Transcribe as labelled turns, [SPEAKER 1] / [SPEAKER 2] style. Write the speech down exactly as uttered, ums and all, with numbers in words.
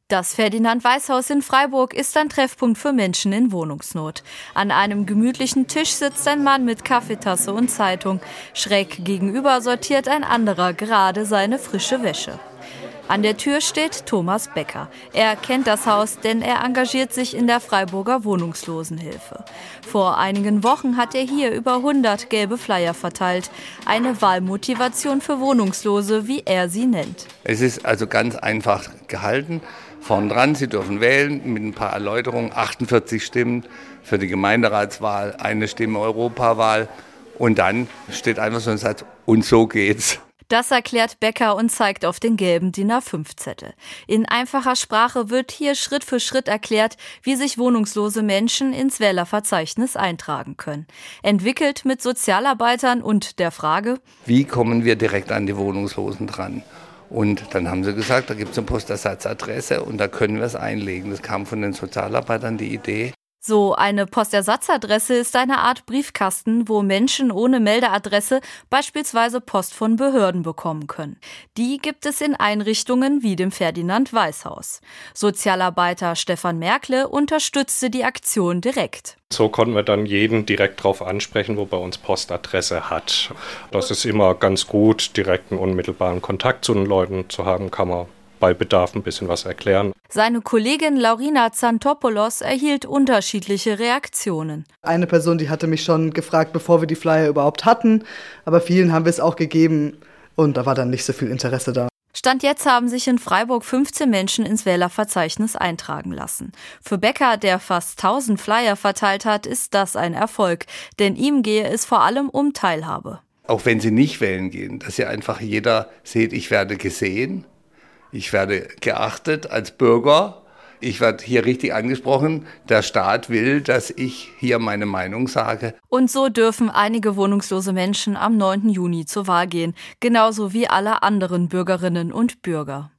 [SPEAKER 1] Das Ferdinand-Weiß-Haus in Freiburg ist ein Treffpunkt für Menschen in Wohnungsnot. An einem gemütlichen Tisch sitzt ein Mann mit Kaffeetasse und Zeitung. Schräg gegenüber sortiert ein anderer gerade seine frische Wäsche. An der Tür steht Thomas Becker. Er kennt das Haus, denn er engagiert sich in der Freiburger Wohnungslosenhilfe. Vor einigen Wochen hat er hier über hundert gelbe Flyer verteilt. Eine Wahlmotivation für Wohnungslose, wie er sie nennt.
[SPEAKER 2] Es ist also ganz einfach gehalten. Vorn dran, Sie dürfen wählen mit ein paar Erläuterungen. achtundvierzig Stimmen für die Gemeinderatswahl, eine Stimme Europawahl. Und dann steht einfach so ein Satz, und so geht's.
[SPEAKER 1] Das erklärt Becker und zeigt auf den gelben D I N A fünf Zettel. In einfacher Sprache wird hier Schritt für Schritt erklärt, wie sich wohnungslose Menschen ins Wählerverzeichnis eintragen können. Entwickelt mit Sozialarbeitern und der Frage:
[SPEAKER 2] Wie kommen wir direkt an die Wohnungslosen dran? Und dann haben sie gesagt, da gibt es eine Postersatzadresse und da können wir es einlegen. Das kam von den Sozialarbeitern die Idee.
[SPEAKER 1] So eine Postersatzadresse ist eine Art Briefkasten, wo Menschen ohne Meldeadresse beispielsweise Post von Behörden bekommen können. Die gibt es in Einrichtungen wie dem Ferdinand-Weiß-Haus. Sozialarbeiter Stefan Merkle unterstützte die Aktion direkt.
[SPEAKER 3] So konnten wir dann jeden direkt darauf ansprechen, wo bei uns Postadresse hat. Das ist immer ganz gut, direkten, unmittelbaren Kontakt zu den Leuten zu haben, kann man bei Bedarf ein bisschen was erklären.
[SPEAKER 1] Seine Kollegin Laurina Zantopoulos erhielt unterschiedliche Reaktionen.
[SPEAKER 4] Eine Person, die hatte mich schon gefragt, bevor wir die Flyer überhaupt hatten, aber vielen haben wir es auch gegeben und da war dann nicht so viel Interesse da.
[SPEAKER 1] Stand jetzt haben sich in Freiburg fünfzehn Menschen ins Wählerverzeichnis eintragen lassen. Für Becker, der fast tausend Flyer verteilt hat, ist das ein Erfolg, denn ihm gehe es vor allem um Teilhabe.
[SPEAKER 2] Auch wenn Sie nicht wählen gehen, dass ja einfach jeder sieht, ich werde gesehen. Ich werde geachtet als Bürger. Ich werde hier richtig angesprochen. Der Staat will, dass ich hier meine Meinung sage.
[SPEAKER 1] Und so dürfen einige wohnungslose Menschen am neunten Juni zur Wahl gehen. Genauso wie alle anderen Bürgerinnen und Bürger.